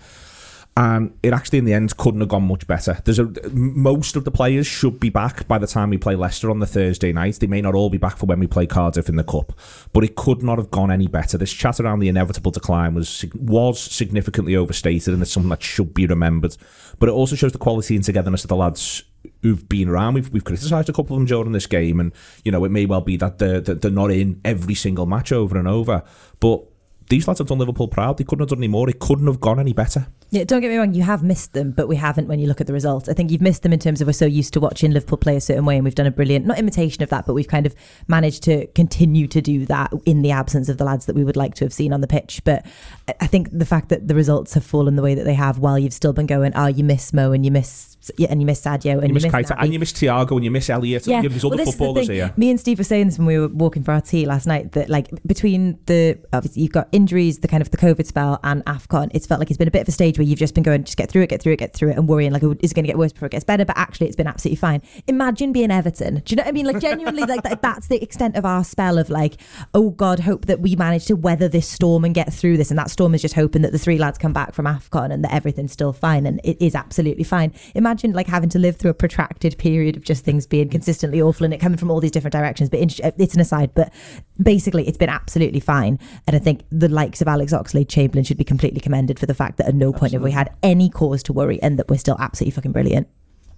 And it actually, in the end, couldn't have gone much better. There's a most of the players should be back by the time we play Leicester on the Thursday night. They may not all be back for when we play Cardiff in the Cup, but it could not have gone any better. This chat around the inevitable decline was was significantly overstated, and it's something that should be remembered. But it also shows the quality and togetherness of the lads who've been around. We've we've criticised a couple of them during this game, and you know it may well be that they're, that they're not in every single match over and over, but these lads have done Liverpool proud. They couldn't have done any more. It couldn't have gone any better. Yeah, don't get me wrong, you have missed them, but we haven't when you look at the results. I think you've missed them in terms of we're so used to watching Liverpool play a certain way, and we've done a brilliant, not imitation of that, but we've kind of managed to continue to do that in the absence of the lads that we would like to have seen on the pitch. But I think the fact that the results have fallen the way that they have while you've still been going, oh, you miss Mo and you miss yeah, and you miss Sadio and you, you miss, miss Keita, and you miss Thiago and you miss Elliott. Yeah. And you have these other well, footballers the here. Me and Steve were saying this when we were walking for our tea last night, that like between the obviously you've got injuries, the kind of the COVID spell and AFCON, it's felt like it's been a bit of a stage where you've just been going, just get through it, get through it, get through it, and worrying like, is it going to get worse before it gets better? But actually, it's been absolutely fine. Imagine being Everton. Do you know what I mean? Like genuinely, like that, that's the extent of our spell of like, oh God, hope that we manage to weather this storm and get through this. And that storm is just hoping that the three lads come back from AFCON and that everything's still fine, and it is absolutely fine. Imagine like having to live through a protracted period of just things being consistently awful and it coming from all these different directions. But it's an aside, but basically it's been absolutely fine. And I think the likes of Alex Oxlade-Chamberlain should be completely commended for the fact that at no point absolutely. have we had any cause to worry, and that we're still absolutely fucking brilliant.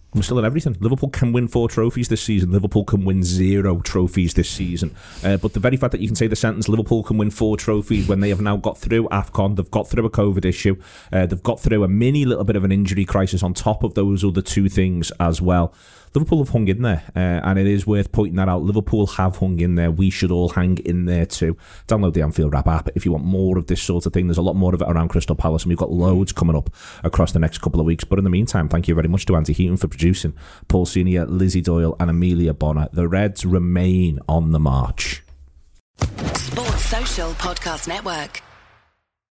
We're still in everything. Liverpool can win four trophies this season. Liverpool can win zero trophies this season. Uh, but the very fact that you can say the sentence, Liverpool can win four trophies, when they have now got through AFCON, they've got through a COVID issue, uh, they've got through a mini little bit of an injury crisis on top of those other two things as well. Liverpool have hung in there, uh, and it is worth pointing that out. Liverpool have hung in there. We should all hang in there too. Download the Anfield Wrap app if you want more of this sort of thing. There's a lot more of it around Crystal Palace, and we've got loads coming up across the next couple of weeks. But in the meantime, thank you very much to Andy Heaton for producing, Paul Senior, Lizzie Doyle and Amelia Bonner. The Reds remain on the march. Sports Social Podcast Network.